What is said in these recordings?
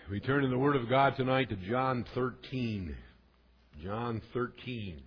We turn in the Word of God tonight to John 13. John 13.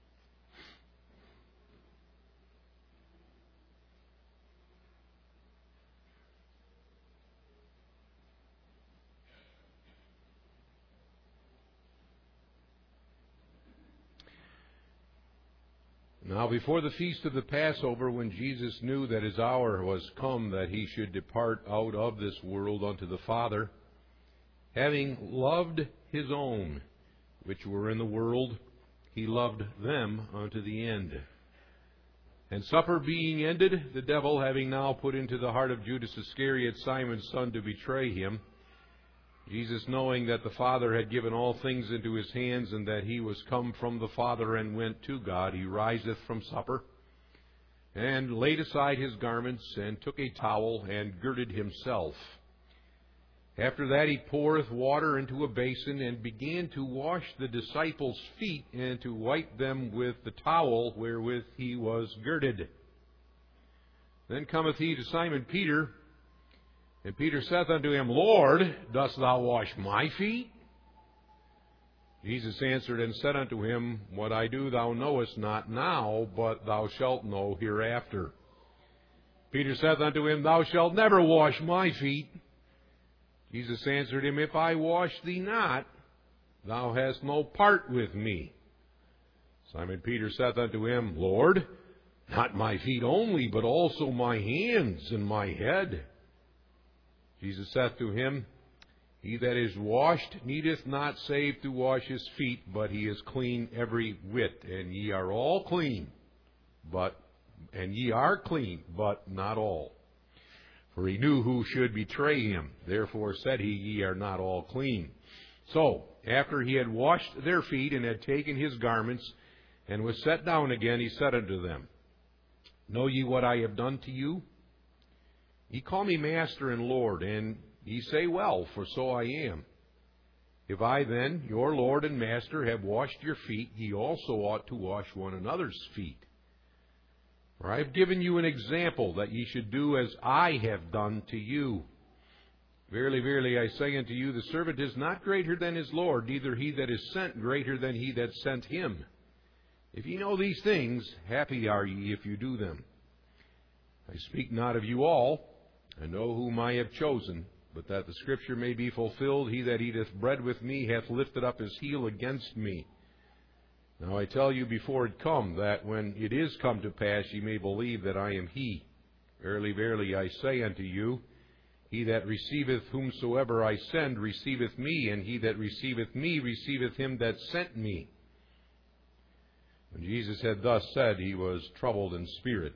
Now before the feast of the Passover, when Jesus knew that his hour was come that he should depart out of this world unto the Father, having loved his own which were in the world, he loved them unto the end. And supper being ended, the devil having now put into the heart of Judas Iscariot, Simon's son, to betray him, Jesus, knowing that the Father had given all things into his hands, and that he was come from the Father and went to God, he riseth from supper, and laid aside his garments, and took a towel, and girded himself. After that he poureth water into a basin, and began to wash the disciples' feet, and to wipe them with the towel wherewith he was girded. Then cometh he to Simon Peter, and Peter saith unto him, Lord, dost thou wash my feet? Jesus answered and said unto him, What I do thou knowest not now, but thou shalt know hereafter. Peter saith unto him, Thou shalt never wash my feet. Jesus answered him, If I wash thee not, thou hast no part with me. Simon Peter saith unto him, Lord, not my feet only, but also my hands and my head. Jesus saith to him, He that is washed needeth not save to wash his feet, but he is clean every whit. And ye are all clean, but not all. For he knew who should betray him. Therefore said he, Ye are not all clean. So, after he had washed their feet, and had taken his garments, and was set down again, he said unto them, Know ye what I have done to you? Ye call me Master and Lord, and ye say well, for so I am. If I then, your Lord and Master, have washed your feet, ye also ought to wash one another's feet. For I have given you an example, that ye should do as I have done to you. Verily, verily, I say unto you, the servant is not greater than his Lord, neither he that is sent greater than he that sent him. If ye know these things, happy are ye if you do them. I speak not of you all. I know whom I have chosen, but that the Scripture may be fulfilled, He that eateth bread with me hath lifted up his heel against me. Now I tell you before it come, that when it is come to pass, ye may believe that I am He. Verily, verily, I say unto you, He that receiveth whomsoever I send receiveth me, and he that receiveth me receiveth him that sent me. When Jesus had thus said, he was troubled in spirit,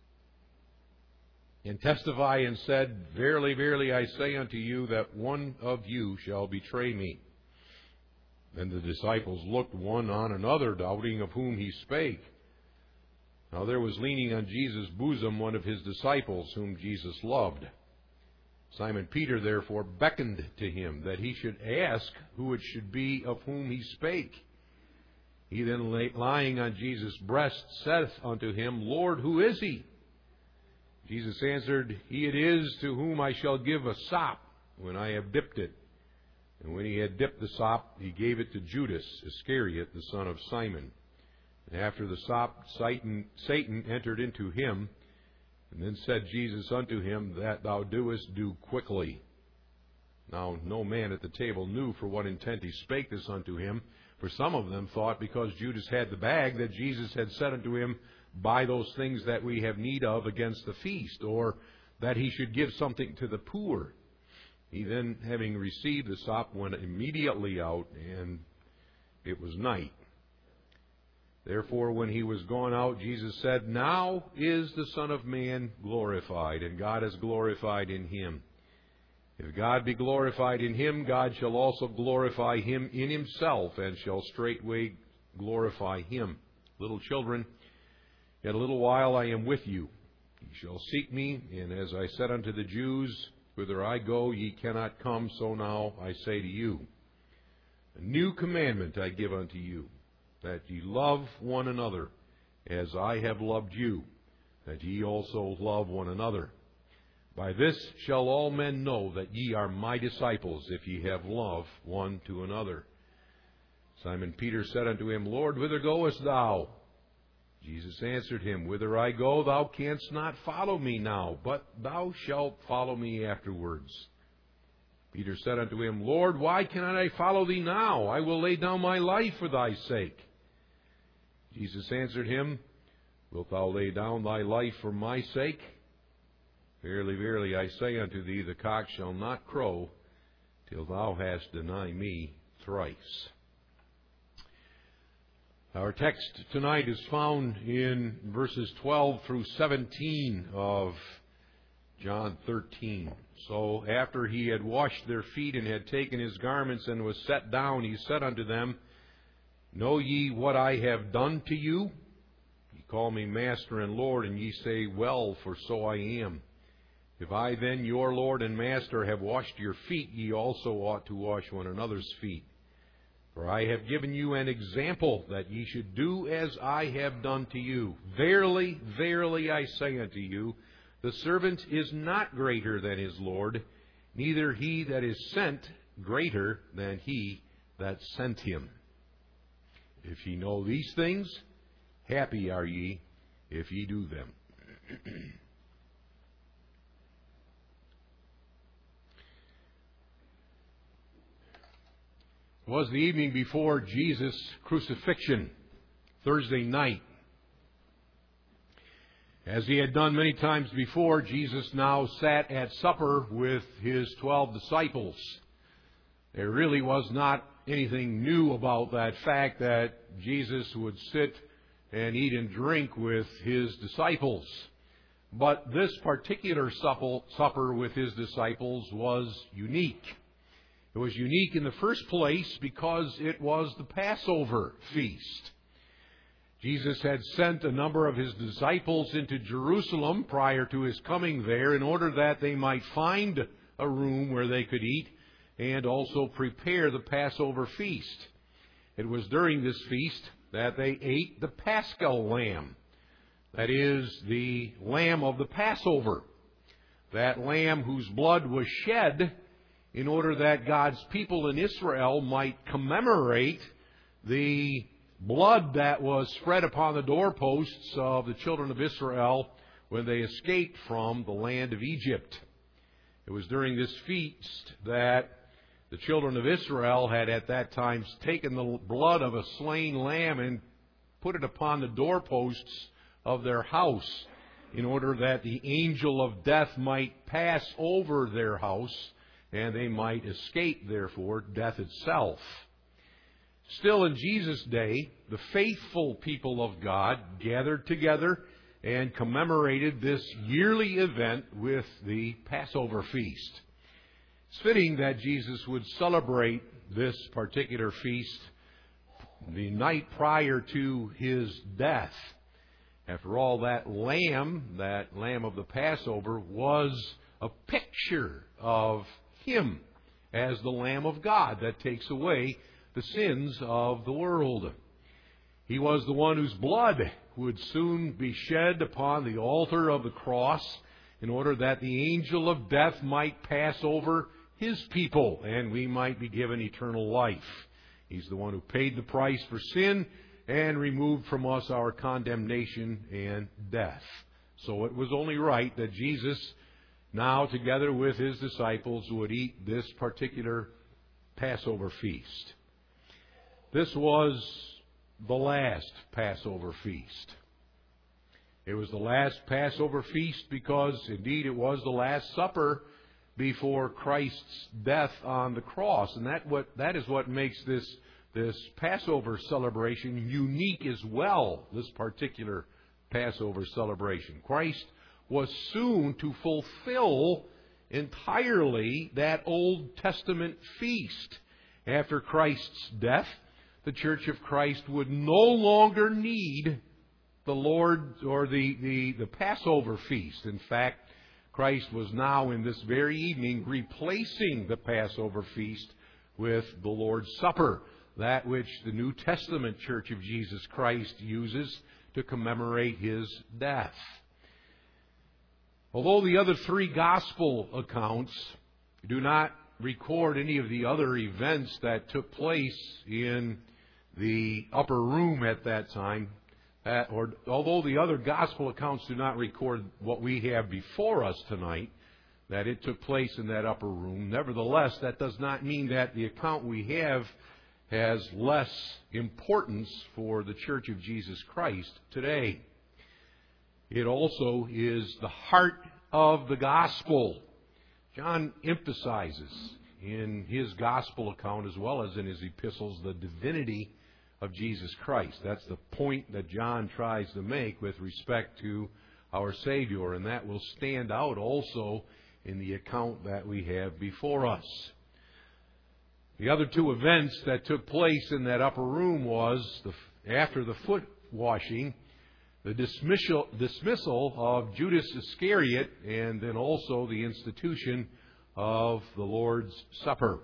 and testified and said, Verily, verily, I say unto you, that one of you shall betray me. Then the disciples looked one on another, doubting of whom he spake. Now there was leaning on Jesus' bosom one of his disciples, whom Jesus loved. Simon Peter therefore beckoned to him, that he should ask who it should be of whom he spake. He then, lying on Jesus' breast, saith unto him, Lord, who is he? Jesus answered, He it is to whom I shall give a sop, when I have dipped it. And when he had dipped the sop, he gave it to Judas Iscariot, the son of Simon. And after the sop, Satan entered into him. And then said Jesus unto him, That thou doest, do quickly. Now no man at the table knew for what intent he spake this unto him. For some of them thought, because Judas had the bag, that Jesus had said unto him, Buy those things that we have need of against the feast, or that he should give something to the poor. He then, having received the sop, went immediately out, and it was night. Therefore, when he was gone out, Jesus said, Now is the Son of Man glorified, and God is glorified in him. If God be glorified in him, God shall also glorify him in himself, and shall straightway glorify him. Little children, yet a little while I am with you. Ye shall seek me, and as I said unto the Jews, Whither I go, ye cannot come, so now I say to you. A new commandment I give unto you, that ye love one another, as I have loved you, that ye also love one another. By this shall all men know that ye are my disciples, if ye have love one to another. Simon Peter said unto him, Lord, whither goest thou? Jesus answered him, Whither I go, thou canst not follow me now, but thou shalt follow me afterwards. Peter said unto him, Lord, why cannot I follow thee now? I will lay down my life for thy sake. Jesus answered him, Wilt thou lay down thy life for my sake? Verily, verily, I say unto thee, the cock shall not crow till thou hast denied me thrice. Our text tonight is found in verses 12 through 17 of John 13. So after he had washed their feet and had taken his garments and was set down, he said unto them, Know ye what I have done to you? Ye call me Master and Lord, and ye say, Well, for so I am. If I then, your Lord and Master, have washed your feet, ye also ought to wash one another's feet. For I have given you an example, that ye should do as I have done to you. Verily, verily, I say unto you, the servant is not greater than his Lord, neither he that is sent greater than he that sent him. If ye know these things, happy are ye if ye do them. It was the evening before Jesus' crucifixion, Thursday night. As he had done many times before, Jesus now sat at supper with his 12 disciples. There really was not anything new about that fact that Jesus would sit and eat and drink with his disciples. But this particular supper with his disciples was unique. It was unique in the first place because it was the Passover feast. Jesus had sent a number of his disciples into Jerusalem prior to his coming there in order that they might find a room where they could eat and also prepare the Passover feast. It was during this feast that they ate the Paschal lamb. That is, the lamb of the Passover. That lamb whose blood was shed in order that God's people in Israel might commemorate the blood that was spread upon the doorposts of the children of Israel when they escaped from the land of Egypt. It was during this feast that the children of Israel had at that time taken the blood of a slain lamb and put it upon the doorposts of their house in order that the angel of death might pass over their house and they might escape, therefore, death itself. Still, in Jesus' day, the faithful people of God gathered together and commemorated this yearly event with the Passover feast. It's fitting that Jesus would celebrate this particular feast the night prior to his death. After all, that lamb of the Passover, was a picture of him as the Lamb of God that takes away the sins of the world. He was the one whose blood would soon be shed upon the altar of the cross in order that the angel of death might pass over his people and we might be given eternal life. He's the one who paid the price for sin and removed from us our condemnation and death. So it was only right that Jesus, now together with his disciples, would eat this particular Passover feast. This was the last Passover feast. It was the last Passover feast because, indeed, it was the Last Supper before Christ's death on the cross. And that is what makes this Passover celebration unique as well, this particular Passover celebration. Christ was soon to fulfill entirely that Old Testament feast. After Christ's death, the Church of Christ would no longer need the Lord or the Passover feast. In fact, Christ was now in this very evening replacing the Passover feast with the Lord's Supper, that which the New Testament Church of Jesus Christ uses to commemorate his death. Although the other three gospel accounts do not record any of the other events that took place in the upper room at that time, although the other gospel accounts do not record what we have before us tonight, that it took place in that upper room, nevertheless, that does not mean that the account we have has less importance for the Church of Jesus Christ today. It also is the heart of the gospel. John emphasizes in his gospel account as well as in his epistles the divinity of Jesus Christ. That's the point that John tries to make with respect to our Savior, and that will stand out also in the account that we have before us. The other two events that took place in that upper room was, after the foot washing, the dismissal of Judas Iscariot, and then also the institution of the Lord's Supper.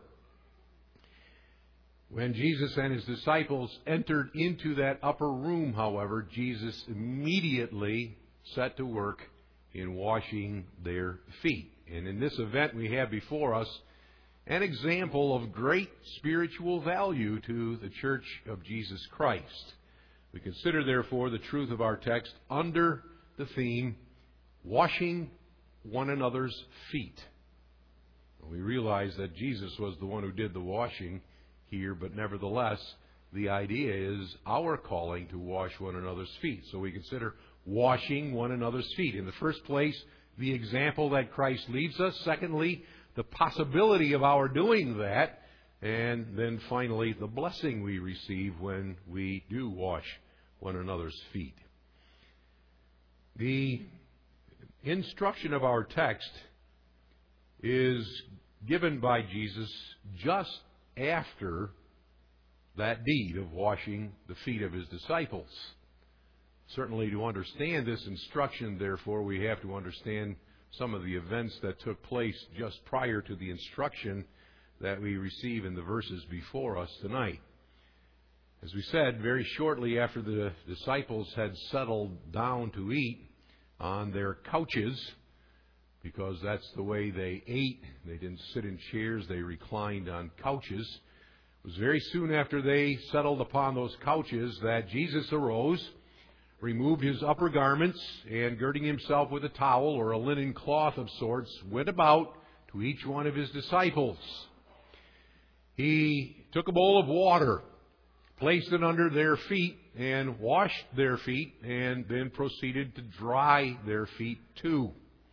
When Jesus and his disciples entered into that upper room, however, Jesus immediately set to work in washing their feet. And in this event we have before us an example of great spiritual value to the Church of Jesus Christ. We consider, therefore, the truth of our text under the theme, washing one another's feet. We realize that Jesus was the one who did the washing here, but nevertheless, the idea is our calling to wash one another's feet. So we consider washing one another's feet. In the first place, the example that Christ leaves us. Secondly, the possibility of our doing that. And then finally, the blessing we receive when we do wash one another's feet. The instruction of our text is given by Jesus just after that deed of washing the feet of his disciples. Certainly, to understand this instruction, therefore, we have to understand some of the events that took place just prior to the instruction that we receive in the verses before us tonight. As we said, very shortly after the disciples had settled down to eat on their couches, because that's the way they ate, they didn't sit in chairs, they reclined on couches. It was very soon after they settled upon those couches that Jesus arose, removed his upper garments, and girding himself with a towel or a linen cloth of sorts, went about to each one of his disciples. He took a bowl of water, placed it under their feet, and washed their feet, and then proceeded to dry their feet too.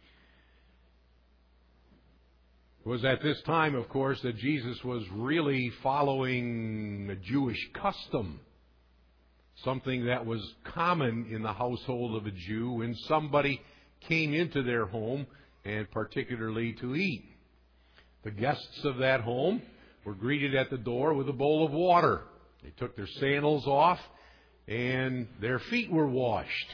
It was at this time, of course, that Jesus was really following a Jewish custom, something that was common in the household of a Jew when somebody came into their home, and particularly to eat. The guests of that home were greeted at the door with a bowl of water. They took their sandals off, and their feet were washed.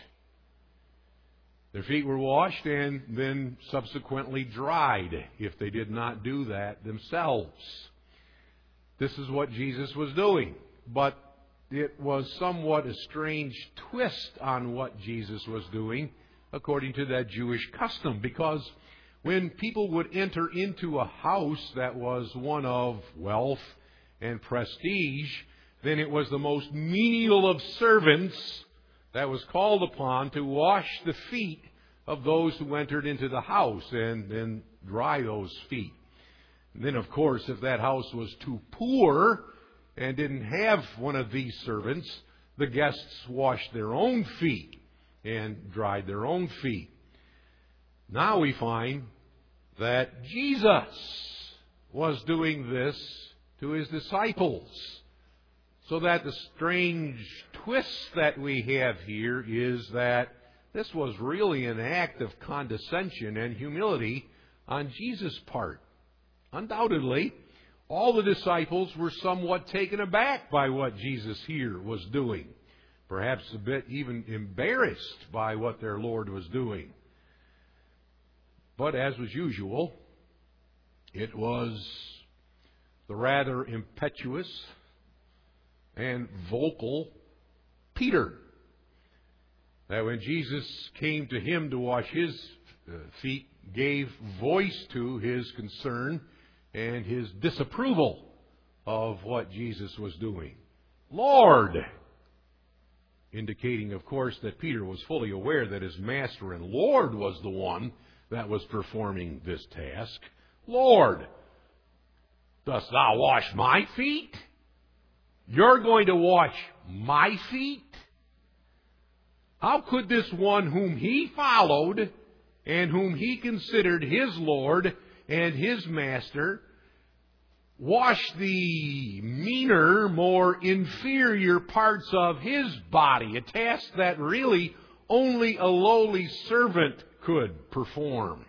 Their feet were washed and then subsequently dried if they did not do that themselves. This is what Jesus was doing. But it was somewhat a strange twist on what Jesus was doing according to that Jewish custom, because when people would enter into a house that was one of wealth and prestige, then it was the most menial of servants that was called upon to wash the feet of those who entered into the house and then dry those feet. And then, of course, if that house was too poor and didn't have one of these servants, the guests washed their own feet and dried their own feet. Now we find that Jesus was doing this to his disciples. So that the strange twist that we have here is that this was really an act of condescension and humility on Jesus' part. Undoubtedly, all the disciples were somewhat taken aback by what Jesus here was doing. Perhaps a bit even embarrassed by what their Lord was doing. But as was usual, it was the rather impetuous and vocal Peter that when Jesus came to him to wash his feet gave voice to his concern and his disapproval of what Jesus was doing. Lord! Indicating, of course, that Peter was fully aware that his master and Lord was the one that was performing this task. Lord, dost thou wash my feet? You're going to wash my feet? How could this one whom he followed and whom he considered his Lord and his master wash the meaner, more inferior parts of his body, a task that really only a lowly servant could perform?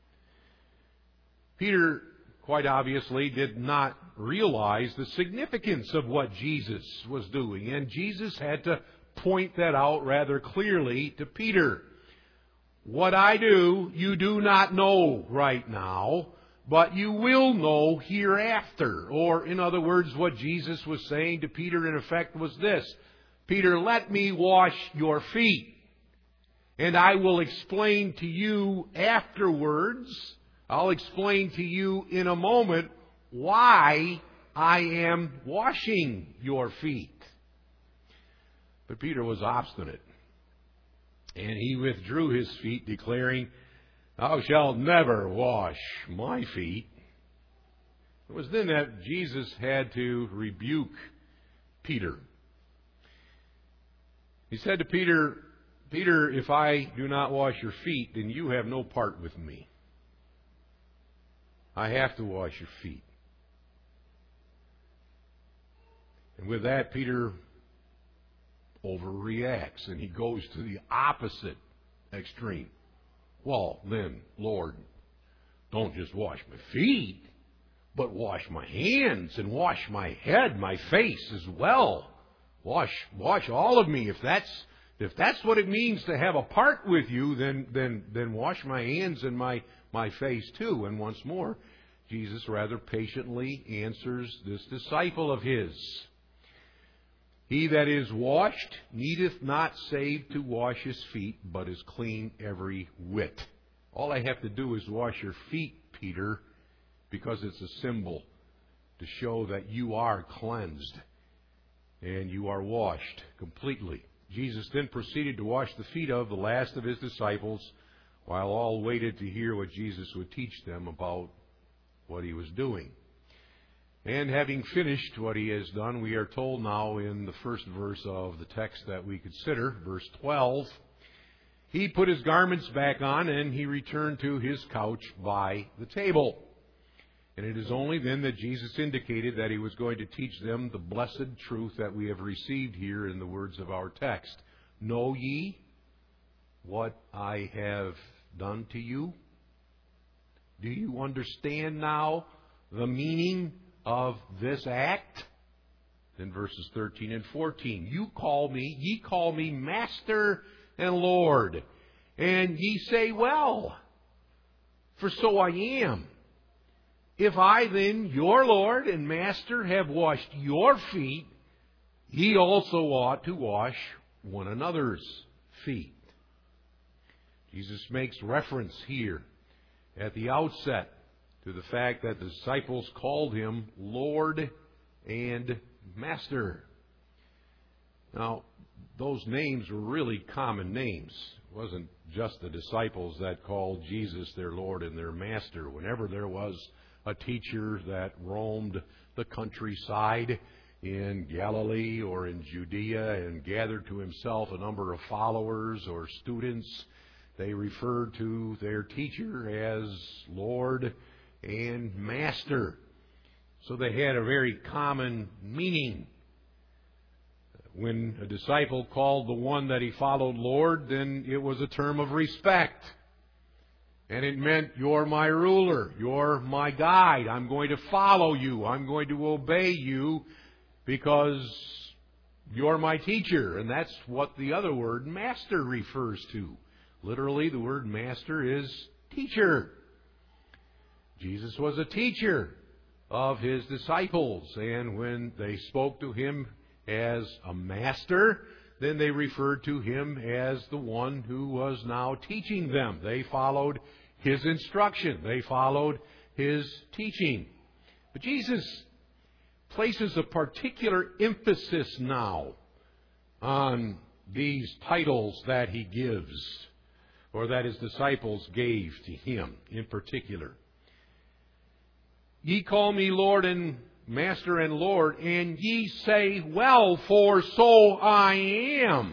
Peter, quite obviously, did not realize the significance of what Jesus was doing, and Jesus had to point that out rather clearly to Peter. What I do, you do not know right now, but you will know hereafter. Or, in other words, what Jesus was saying to Peter, in effect, was this: Peter, let me wash your feet, and I will explain to you afterwards. I'll explain to you in a moment why I am washing your feet. But Peter was obstinate, and he withdrew his feet, declaring, Thou shalt never wash my feet. It was then that Jesus had to rebuke Peter. He said to Peter, Peter, if I do not wash your feet, then you have no part with me. I have to wash your feet. And with that, Peter overreacts, and he goes to the opposite extreme. Well, then, Lord, don't just wash my feet, but wash my hands and wash my head, my face as well. Wash all of me. If that's what it means to have a part with you, then wash my hands and my face too. And once more, Jesus rather patiently answers this disciple of his. He that is washed needeth not save to wash his feet, but is clean every whit. All I have to do is wash your feet, Peter, because it's a symbol to show that you are cleansed and you are washed completely. Jesus then proceeded to wash the feet of the last of his disciples, while all waited to hear what Jesus would teach them about what he was doing. And having finished what he has done, we are told now in the first verse of the text that we consider, verse 12, he put his garments back on and he returned to his couch by the table. And it is only then that Jesus indicated that he was going to teach them the blessed truth that we have received here in the words of our text. Know ye what I have done to you? Do you understand now the meaning of this act? Then verses 13 and 14. Ye call me Master and Lord, and ye say, Well, for so I am. If I then, your Lord and Master, have washed your feet, ye also ought to wash one another's feet. Jesus makes reference here at the outset to the fact that the disciples called him Lord and Master. Now, those names were really common names. It wasn't just the disciples that called Jesus their Lord and their Master. Whenever there was a teacher that roamed the countryside in Galilee or in Judea and gathered to himself a number of followers or students, they referred to their teacher as Lord and Master. So they had a very common meaning. When a disciple called the one that he followed Lord, then it was a term of respect. And it meant, you're my ruler, you're my guide, I'm going to follow you, I'm going to obey you because you're my teacher. And that's what the other word master refers to. Literally, the word master is teacher. Jesus was a teacher of his disciples, and when they spoke to him as a master, then they referred to him as the one who was now teaching them. They followed his instruction. They followed his teaching. But Jesus places a particular emphasis now on these titles that he gives, or that his disciples gave to him in particular. Ye call me Lord and Master and Lord, and ye say, well, for so I am.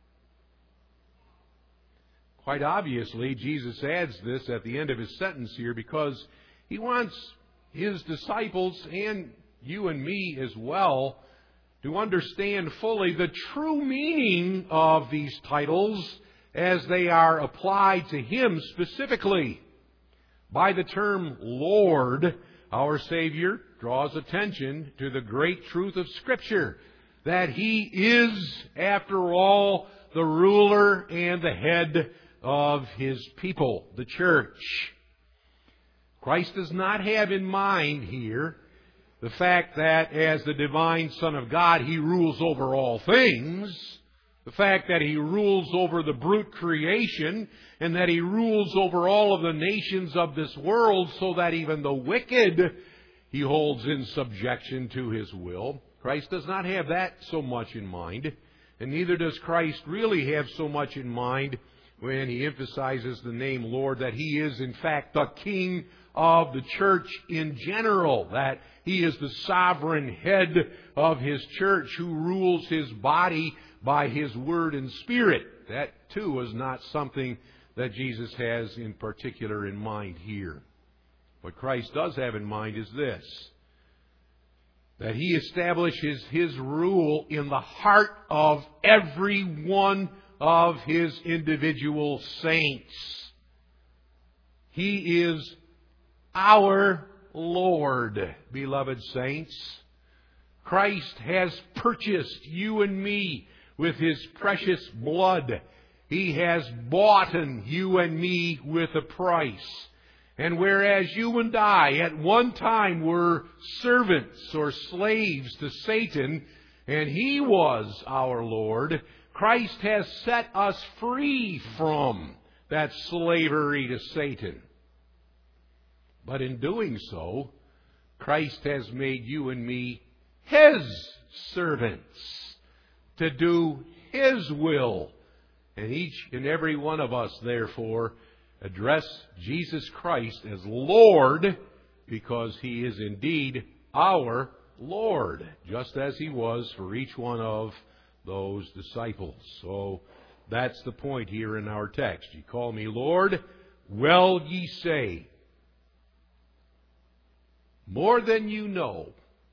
Quite obviously, Jesus adds this at the end of his sentence here because he wants his disciples, and you and me as well, to understand fully the true meaning of these titles as they are applied to him specifically. By the term Lord, our Savior draws attention to the great truth of Scripture, that he is, after all, the ruler and the head of his people, the church. Christ does not have in mind here the fact that as the divine Son of God, he rules over all things, the fact that he rules over the brute creation, and that he rules over all of the nations of this world, so that even the wicked he holds in subjection to his will. Christ does not have that so much in mind, and neither does Christ really have so much in mind when he emphasizes the name Lord, that he is in fact the King of the church in general, that he is the sovereign head of his church who rules his body by his word and spirit. That too is not something that Jesus has in particular in mind here. What Christ does have in mind is this, that he establishes his rule in the heart of every one of his individual saints. He is our Lord, beloved saints. Christ has purchased you and me with his precious blood. He has bought you and me with a price. And whereas you and I at one time were servants or slaves to Satan, and he was our Lord, Christ has set us free from that slavery to Satan. But in doing so, Christ has made you and me his servants to do his will. And each and every one of us, therefore, address Jesus Christ as Lord, because he is indeed our Lord, just as he was for each one of those disciples. So that's the point here in our text. Ye call me Lord, well ye say, more than you know.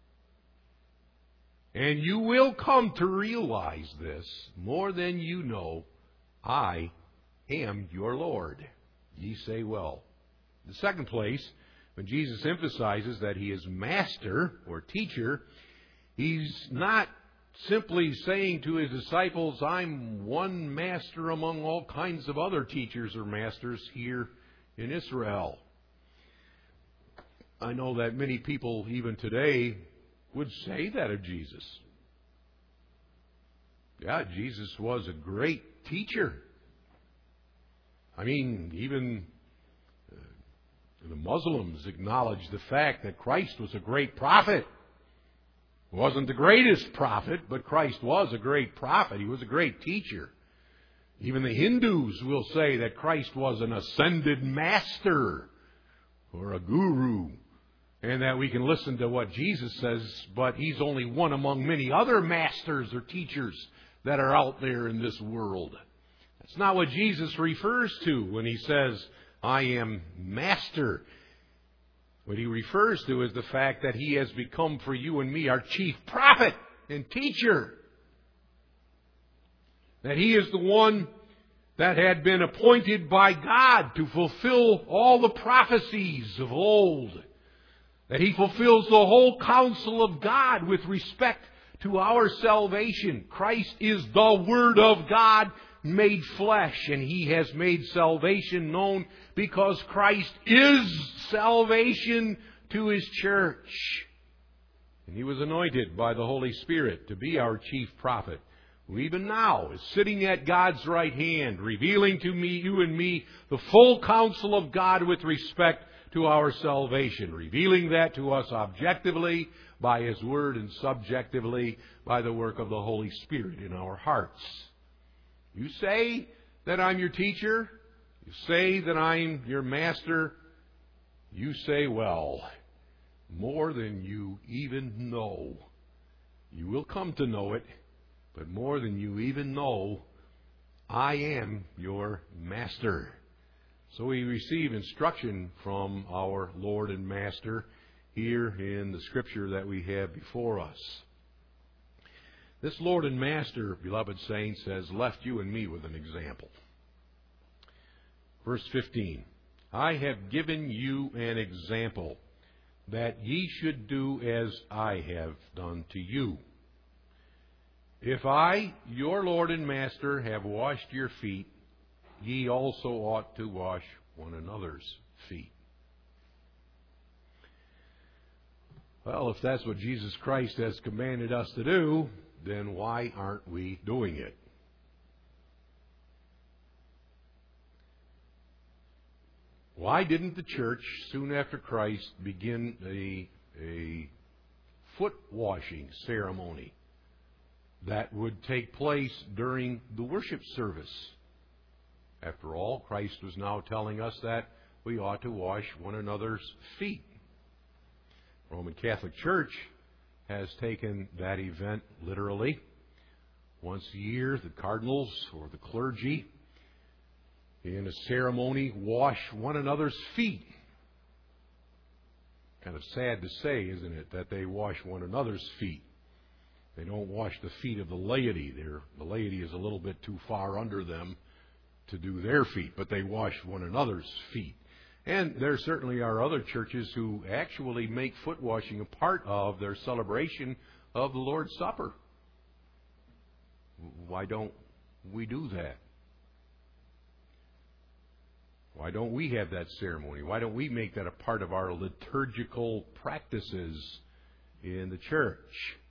And you will come to realize this, more than you know, I am your Lord. Ye say well. In the second place, when Jesus emphasizes that he is master or teacher, he's not simply saying to his disciples, I'm one master among all kinds of other teachers or masters here in Israel. I know that many people even today would say that of Jesus. Yeah, Jesus was a great teacher. I mean, even the Muslims acknowledge the fact that Christ was a great prophet. He wasn't the greatest prophet, but Christ was a great prophet. He was a great teacher. Even the Hindus will say that Christ was an ascended master or a guru, and that we can listen to what Jesus says, but he's only one among many other masters or teachers that are out there in this world. That's not what Jesus refers to when he says, I am master. What he refers to is the fact that he has become for you and me our chief prophet and teacher. That he is the one that had been appointed by God to fulfill all the prophecies of old. That he fulfills the whole counsel of God with respect to our salvation. Christ is the Word of God made flesh, and he has made salvation known because Christ is salvation to his church. And he was anointed by the Holy Spirit to be our chief prophet who even now is sitting at God's right hand, revealing to me, you and me, the full counsel of God with respect to our salvation, revealing that to us objectively by His Word and subjectively by the work of the Holy Spirit in our hearts. You say that I'm your teacher. You say that I'm your master. You say, well, more than you even know. You will come to know it, but more than you even know, I am your master. So we receive instruction from our Lord and Master here in the Scripture that we have before us. This Lord and Master, beloved saints, has left you and me with an example. Verse 15, I have given you an example, that ye should do as I have done to you. If I, your Lord and Master, have washed your feet, ye also ought to wash one another's feet. Well, if that's what Jesus Christ has commanded us to do, then why aren't we doing it? Why didn't the church, soon after Christ, begin a foot washing ceremony that would take place during the worship service? After all, Christ was now telling us that we ought to wash one another's feet. The Roman Catholic Church has taken that event literally. Once a year, the cardinals or the clergy, in a ceremony, wash one another's feet. Kind of sad to say, isn't it, that they wash one another's feet. They don't wash the feet of the laity. The laity is a little bit too far under them to do their feet, but they wash one another's feet. And there certainly are other churches who actually make foot washing a part of their celebration of the Lord's Supper. Why don't we do that? Why don't we have that ceremony? Why don't we make that a part of our liturgical practices in the church?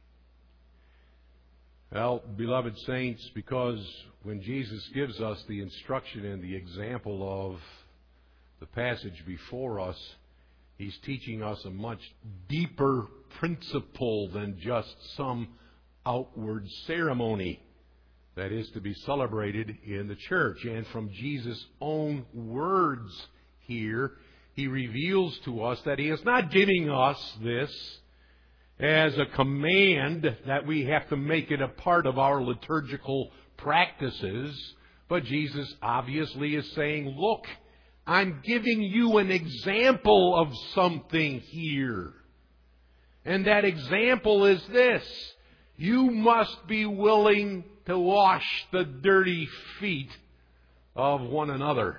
Well, beloved saints, because when Jesus gives us the instruction and the example of the passage before us, He's teaching us a much deeper principle than just some outward ceremony that is to be celebrated in the church. And from Jesus' own words here, He reveals to us that He is not giving us this as a command that we have to make it a part of our liturgical practices, but Jesus obviously is saying, look, I'm giving you an example of something here. And that example is this: you must be willing to wash the dirty feet of one another.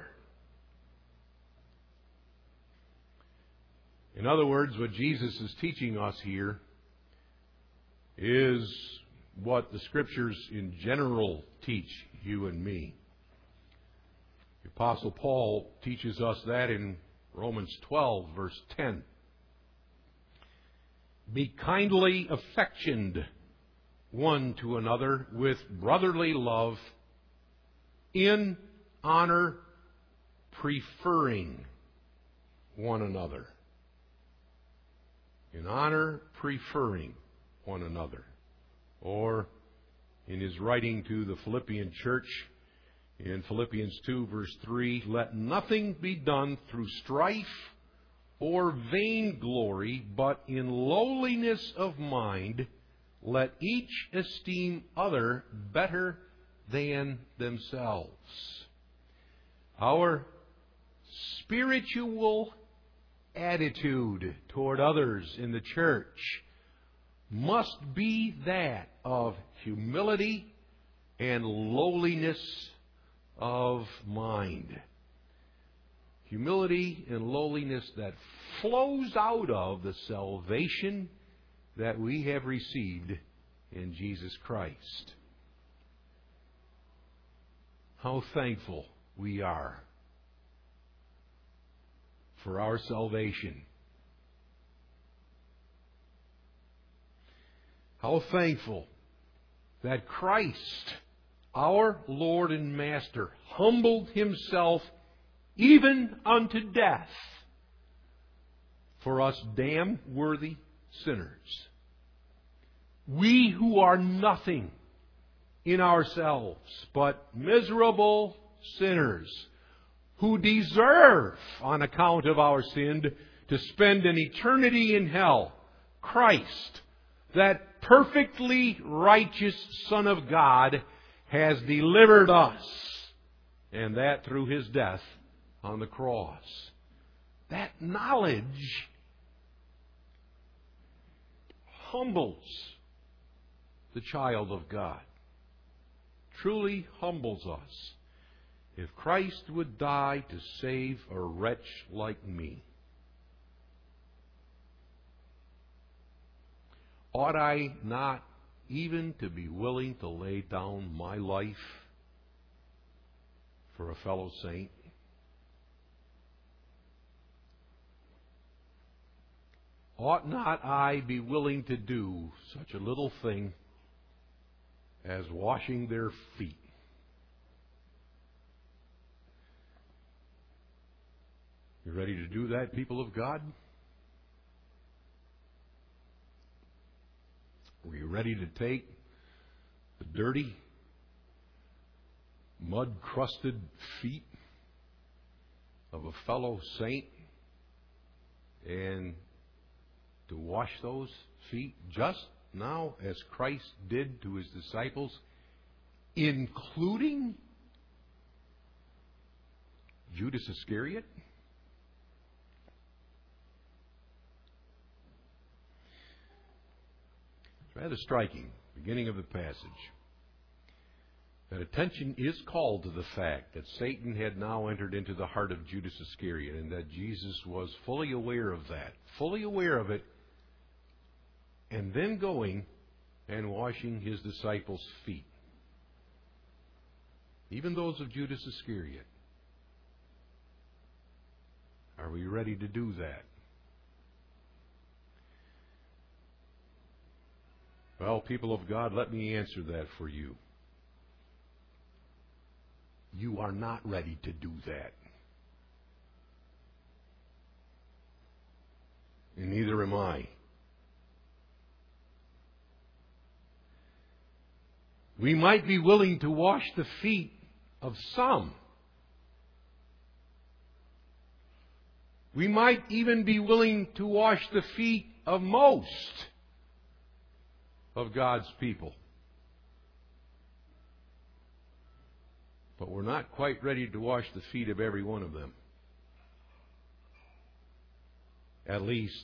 In other words, what Jesus is teaching us here is what the Scriptures in general teach you and me. The Apostle Paul teaches us that in Romans 12, verse 10. Be kindly affectioned one to another with brotherly love, in honor, preferring one another. In honor, preferring one another. Or, in his writing to the Philippian church, in Philippians 2, verse 3, let nothing be done through strife or vainglory, but in lowliness of mind, let each esteem other better than themselves. Our spiritual attitude toward others in the church must be that of humility and lowliness of mind. Humility and lowliness that flows out of the salvation that we have received in Jesus Christ. How thankful we are for our salvation. How thankful that Christ, our Lord and Master, humbled Himself even unto death for us damn-worthy sinners. We who are nothing in ourselves, but miserable sinners who deserve, on account of our sin, to spend an eternity in hell. Christ, that perfectly righteous Son of God, has delivered us, and that through His death on the cross. That knowledge humbles the child of God. Truly humbles us. If Christ would die to save a wretch like me, ought I not even to be willing to lay down my life for a fellow saint? Ought not I be willing to do such a little thing as washing their feet? You ready to do that, people of God? Are you ready to take the dirty, mud-crusted feet of a fellow saint and to wash those feet just now as Christ did to His disciples, including Judas Iscariot? It's rather striking, beginning of the passage, that attention is called to the fact that Satan had now entered into the heart of Judas Iscariot, and that Jesus was fully aware of that, fully aware of it, and then going and washing His disciples' feet, even those of Judas Iscariot. Are we ready to do that? Well, people of God, let me answer that for you. You are not ready to do that. And neither am I. We might be willing to wash the feet of some. We might even be willing to wash the feet of most of God's people. But we're not quite ready to wash the feet of every one of them. At least,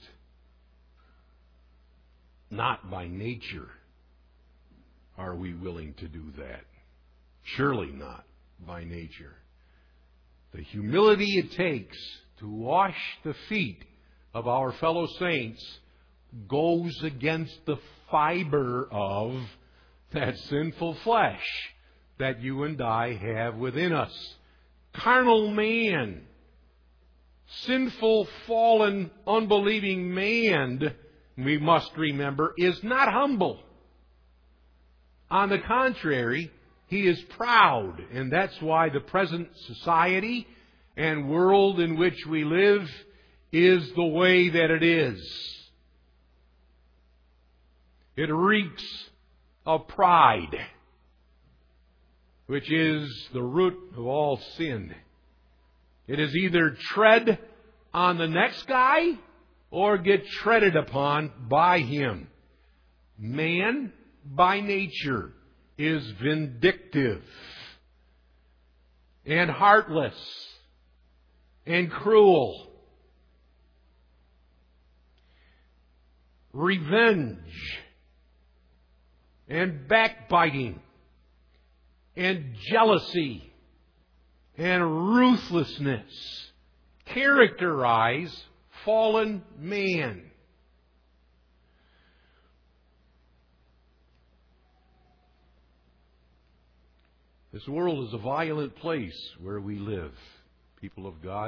not by nature are we willing to do that. Surely not by nature. The humility it takes to wash the feet of our fellow saints goes against the fiber of that sinful flesh that you and I have within us. Carnal man, sinful, fallen, unbelieving man, we must remember, is not humble. On the contrary, he is proud, and that's why the present society and world in which we live is the way that it is. It reeks of pride, which is the root of all sin. It is either tread on the next guy or get treaded upon by him. Man, by nature, is vindictive and heartless and cruel. Revenge and backbiting and jealousy and ruthlessness characterize fallen man. This world is a violent place where we live, people of God.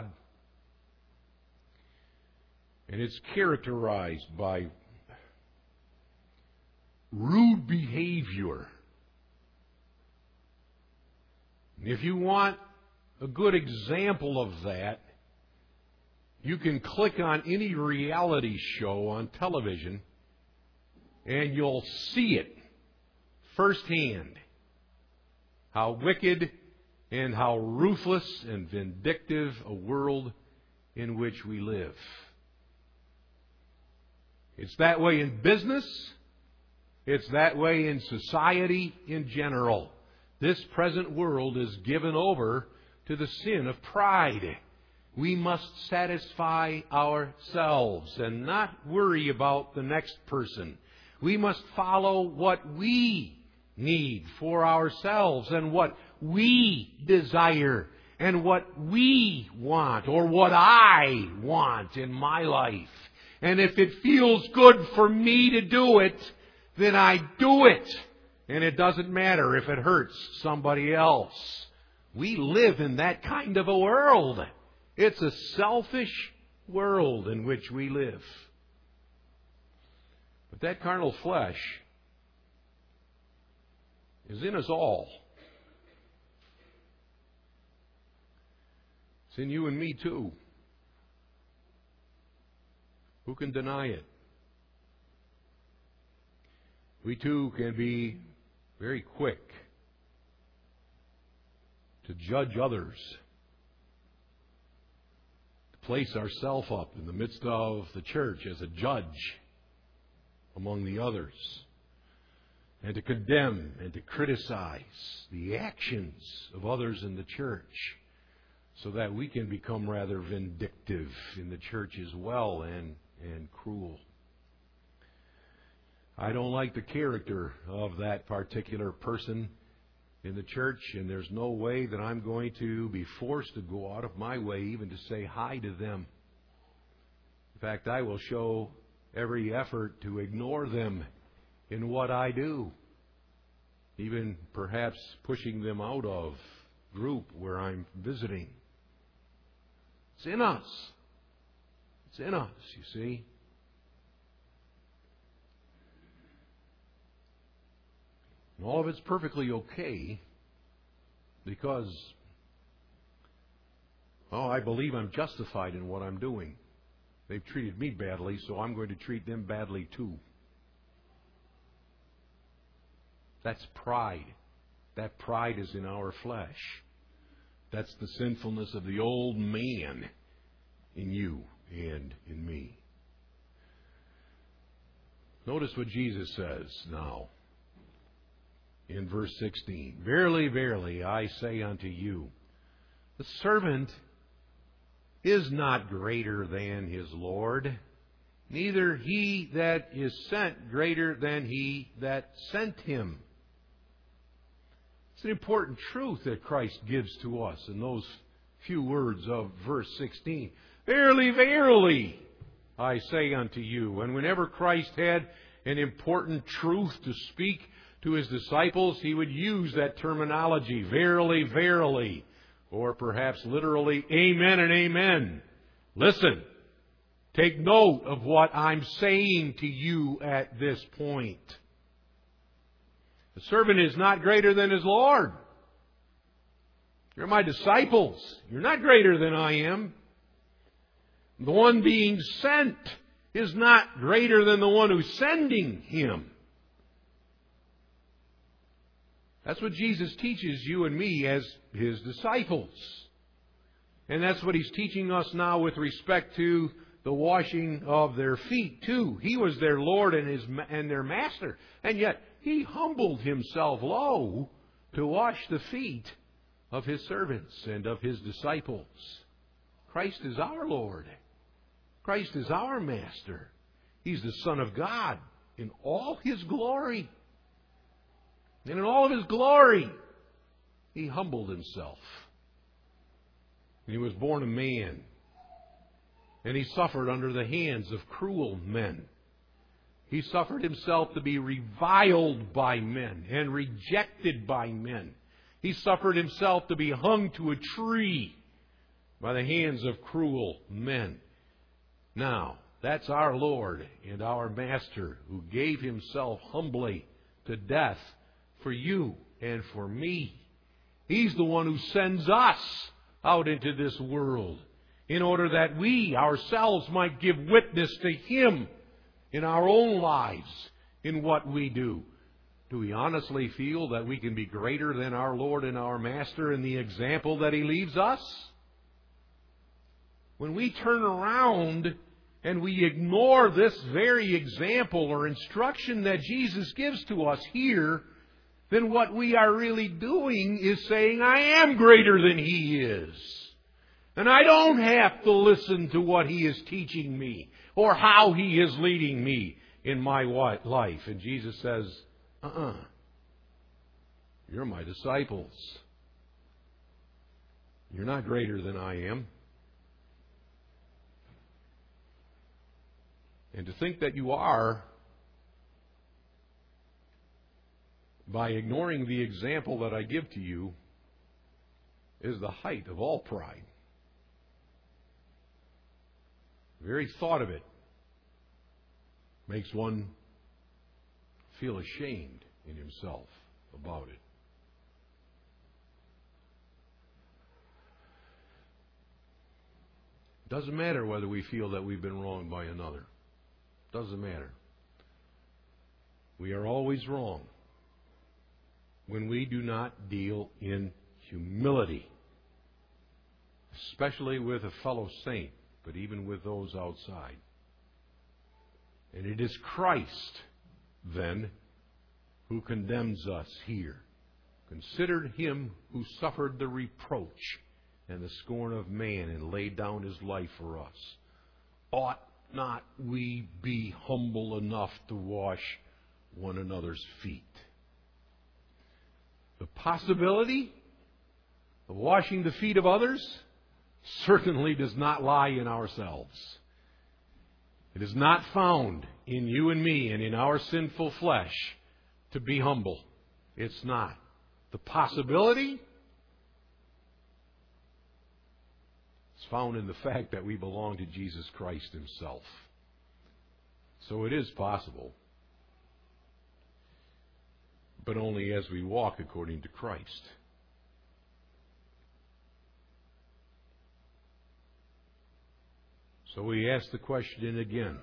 And it's characterized by rude behavior If you want a good example of that, you can click on any reality show on television and you'll see it firsthand. How wicked and how ruthless and vindictive a world in which we live. It's that way in business. It's that way in society in general. This present world is given over to the sin of pride. We must satisfy ourselves and not worry about the next person. We must follow what we need for ourselves and what we desire and what we want or what I want in my life. And if it feels good for me to do it, then I do it. And it doesn't matter if it hurts somebody else. We live in that kind of a world. It's a selfish world in which we live. But that carnal flesh is in us all. It's in you and me too. Who can deny it? We too can be very quick to judge others, to place ourselves up in the midst of the church as a judge among the others, and to condemn and to criticize the actions of others in the church, so that we can become rather vindictive in the church as well and cruel. I don't like the character of that particular person in the church, and there's no way that I'm going to be forced to go out of my way even to say hi to them. In fact, I will show every effort to ignore them in what I do, even perhaps pushing them out of group where I'm visiting. It's in us. It's in us, you see. And all of it's perfectly okay because, I believe I'm justified in what I'm doing. They've treated me badly, so I'm going to treat them badly too. That's pride. That pride is in our flesh. That's the sinfulness of the old man in you and in me. Notice what Jesus says now in verse 16. Verily, verily, I say unto you, the servant is not greater than his Lord, neither he that is sent greater than he that sent him. It's an important truth that Christ gives to us in those few words of verse 16. Verily, verily, I say unto you. And whenever Christ had an important truth to speak to His disciples, He would use that terminology, verily, verily, or perhaps literally, amen and amen. Listen, take note of what I'm saying to you at this point. The servant is not greater than his Lord. You're my disciples. You're not greater than I am. The one being sent is not greater than the one who's sending him. That's what Jesus teaches you and me as His disciples. And that's what He's teaching us now with respect to the washing of their feet too. He was their Lord and their Master. And yet He humbled Himself low to wash the feet of His servants and of His disciples. Christ is our Lord. Christ is our Master. He's the Son of God in all His glory. And in all of His glory, He humbled Himself. And He was born a man. And He suffered under the hands of cruel men. He suffered Himself to be reviled by men and rejected by men. He suffered Himself to be hung to a tree by the hands of cruel men. Now, that's our Lord and our Master who gave Himself humbly to death for you and for me. He's the one who sends us out into this world in order that we ourselves might give witness to Him in our own lives, in what we do. Do we honestly feel that we can be greater than our Lord and our Master in the example that He leaves us? When we turn around and we ignore this very example or instruction that Jesus gives to us here, then what we are really doing is saying, I am greater than He is. And I don't have to listen to what He is teaching me or how He is leading me in my life. And Jesus says, you're my disciples. You're not greater than I am. And to think that you are, by ignoring the example that I give to you, is the height of all pride. The very thought of it makes one feel ashamed in himself about it. Doesn't matter whether we feel that we've been wronged by another. Doesn't matter. We are always wrong when we do not deal in humility, especially with a fellow saint, but even with those outside. And it is Christ, then, who condemns us here. Consider Him who suffered the reproach and the scorn of man and laid down His life for us. Ought not we be humble enough to wash one another's feet? The possibility of washing the feet of others certainly does not lie in ourselves. It is not found in you and me and in our sinful flesh to be humble. It's not. The possibility is found in the fact that we belong to Jesus Christ Himself. So it is possible, but only as we walk according to Christ. So we ask the question again.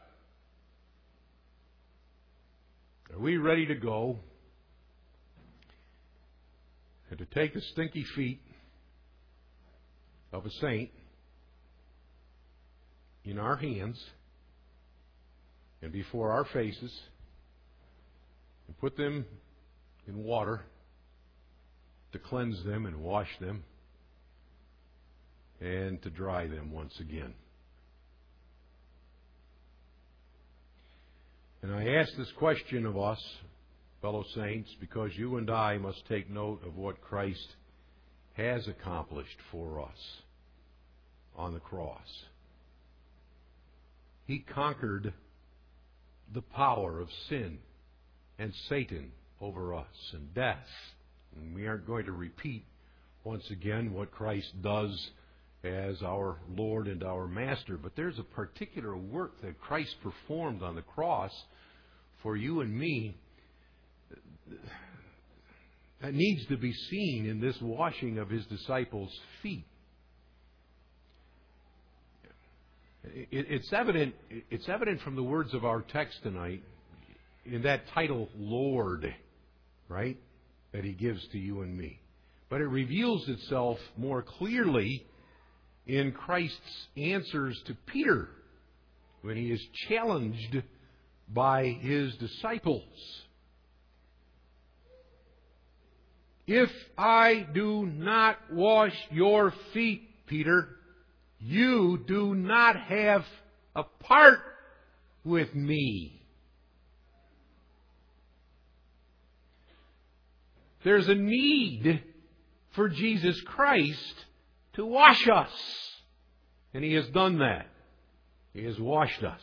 Are we ready to go and to take the stinky feet of a saint in our hands and before our faces and put them in water to cleanse them and wash them and to dry them once again? And I ask this question of us, fellow saints, because you and I must take note of what Christ has accomplished for us on the cross. He conquered the power of sin and Satan over us and death. And we aren't going to repeat once again what Christ does as our Lord and our Master. But there's a particular work that Christ performed on the cross for you and me that needs to be seen in this washing of His disciples' feet. It's evident from the words of our text tonight in that title, Lord, right, that He gives to you and me. But it reveals itself more clearly in Christ's answers to Peter when he is challenged by His disciples. If I do not wash your feet, Peter, you do not have a part with me. There's a need for Jesus Christ to wash us. And He has done that. He has washed us.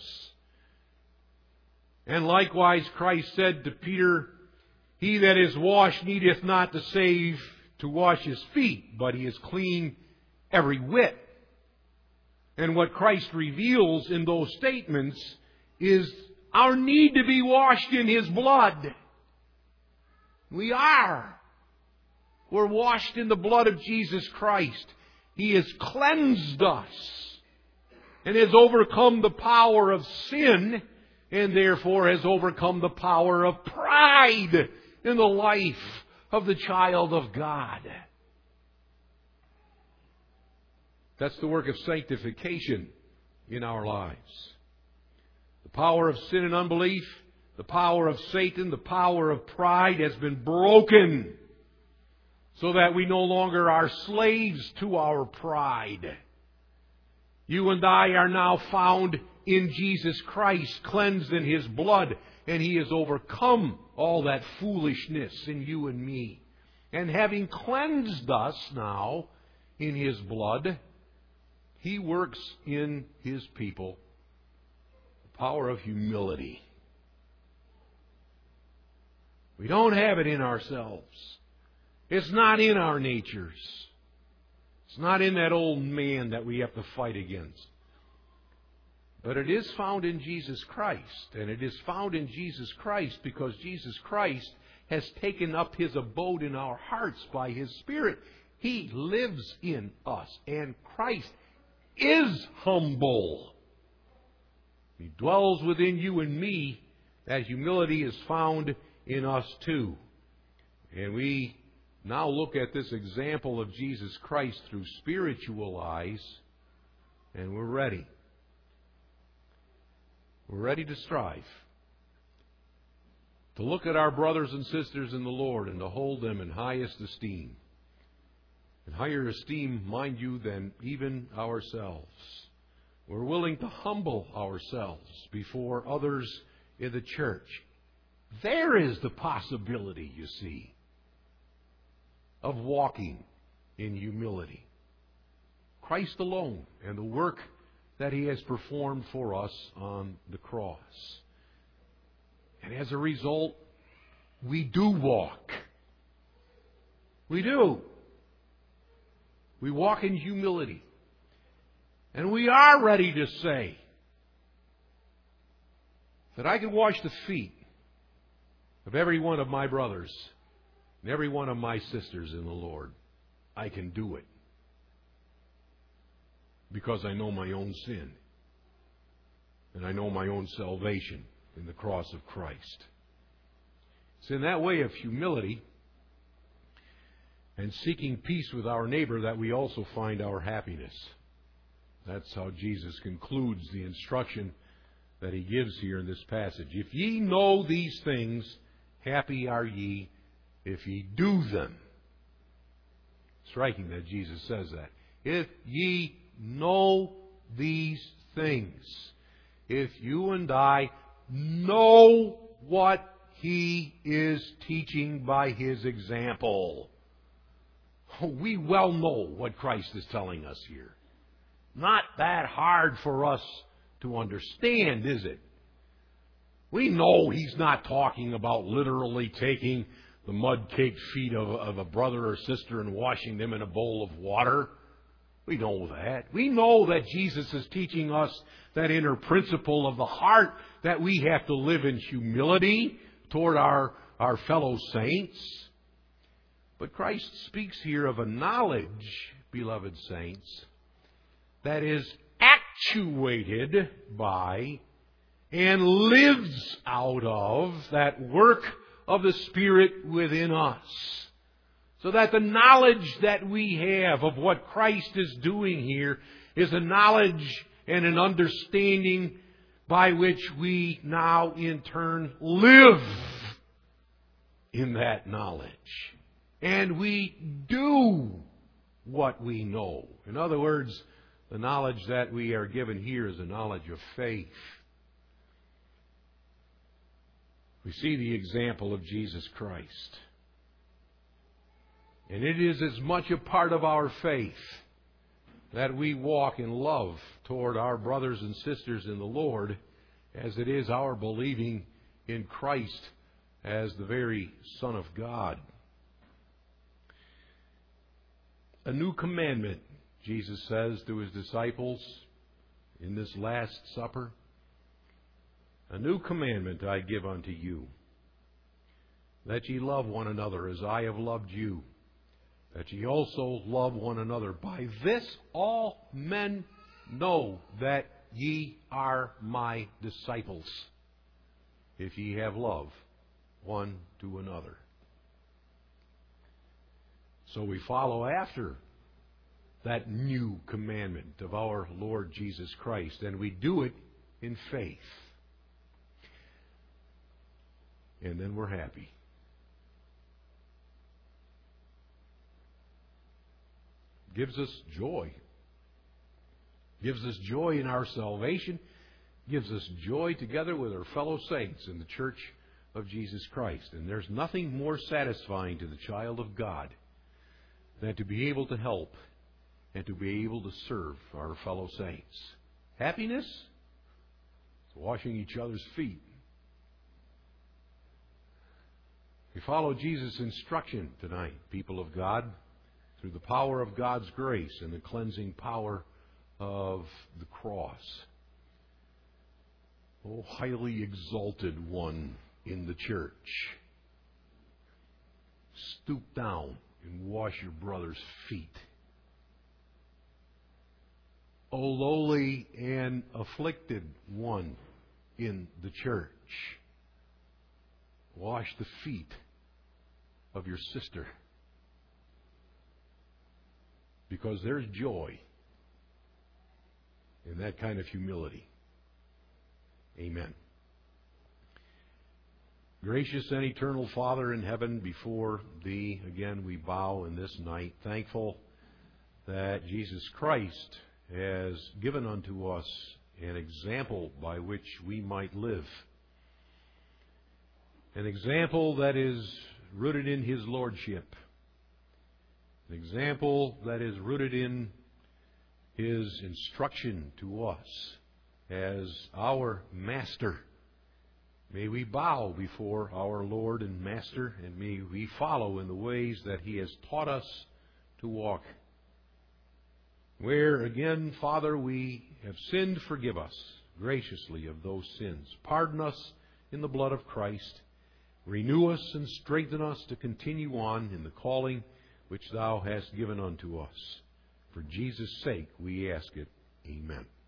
And likewise Christ said to Peter, He that is washed needeth not to save to wash his feet, but he is clean every whit. And what Christ reveals in those statements is our need to be washed in His blood. We are We're washed in the blood of Jesus Christ. He has cleansed us and has overcome the power of sin, and therefore has overcome the power of pride in the life of the child of God. That's the work of sanctification in our lives. The power of sin and unbelief, the power of Satan, the power of pride has been broken so that we no longer are slaves to our pride. You and I are now found in Jesus Christ, cleansed in His blood, and He has overcome all that foolishness in you and me. And having cleansed us now in His blood, He works in His people the power of humility. We don't have it in ourselves. It's not in our natures. It's not in that old man that we have to fight against. But it is found in Jesus Christ. And it is found in Jesus Christ because Jesus Christ has taken up His abode in our hearts by His Spirit. He lives in us. And Christ is humble. He dwells within you and me. That humility is found in us too. And we now look at this example of Jesus Christ through spiritual eyes, and we're ready. We're ready to strive. To look at our brothers and sisters in the Lord and to hold them in highest esteem. In higher esteem, mind you, than even ourselves. We're willing to humble ourselves before others in the church. There is the possibility, you see, of walking in humility. Christ alone and the work that He has performed for us on the cross. And as a result, we do walk. We do. We walk in humility. And we are ready to say that I can wash the feet of every one of my brothers and every one of my sisters in the Lord. I can do it because I know my own sin and I know my own salvation in the cross of Christ. It's in that way of humility and seeking peace with our neighbor that we also find our happiness. That's how Jesus concludes the instruction that He gives here in this passage. If ye know these things, happy are ye if ye do them. Striking that Jesus says that. If ye know these things. If you and I know what He is teaching by His example. We well know what Christ is telling us here. Not that hard for us to understand, is it? We know He's not talking about literally taking the mud-caked feet of a brother or sister and washing them in a bowl of water. We know that. We know that Jesus is teaching us that inner principle of the heart that we have to live in humility toward our fellow saints. But Christ speaks here of a knowledge, beloved saints, that is actuated by and lives out of that work of the Spirit within us. So that the knowledge that we have of what Christ is doing here is a knowledge and an understanding by which we now in turn live in that knowledge. And we do what we know. In other words, the knowledge that we are given here is a knowledge of faith. We see the example of Jesus Christ. And it is as much a part of our faith that we walk in love toward our brothers and sisters in the Lord as it is our believing in Christ as the very Son of God. A new commandment, Jesus says to His disciples in this Last Supper. A new commandment I give unto you, that ye love one another as I have loved you. that ye also love one another. By this all men know that ye are my disciples, if ye have love one to another. So we follow after that new commandment of our Lord Jesus Christ, and we do it in faith. And then we're happy. Gives us joy. Gives us joy in our salvation. Gives us joy together with our fellow saints in the church of Jesus Christ. And there's nothing more satisfying to the child of God than to be able to help and to be able to serve our fellow saints. Happiness is washing each other's feet. We follow Jesus' instruction tonight, people of God, through the power of God's grace and the cleansing power of the cross. Oh, highly exalted one in the church, stoop down and wash your brother's feet. O lowly and afflicted one in the church, wash the feet of your sister. Because there's joy in that kind of humility. Amen. Gracious and eternal Father in heaven, before Thee again we bow in this night, thankful that Jesus Christ has given unto us an example by which we might live. An example that is rooted in His Lordship. An example that is rooted in His instruction to us as our Master. May we bow before our Lord and Master, and may we follow in the ways that He has taught us to walk. Where, again, Father, we have sinned, forgive us graciously of those sins. Pardon us in the blood of Christ. Renew us and strengthen us to continue on in the calling which Thou hast given unto us. For Jesus' sake we ask it. Amen.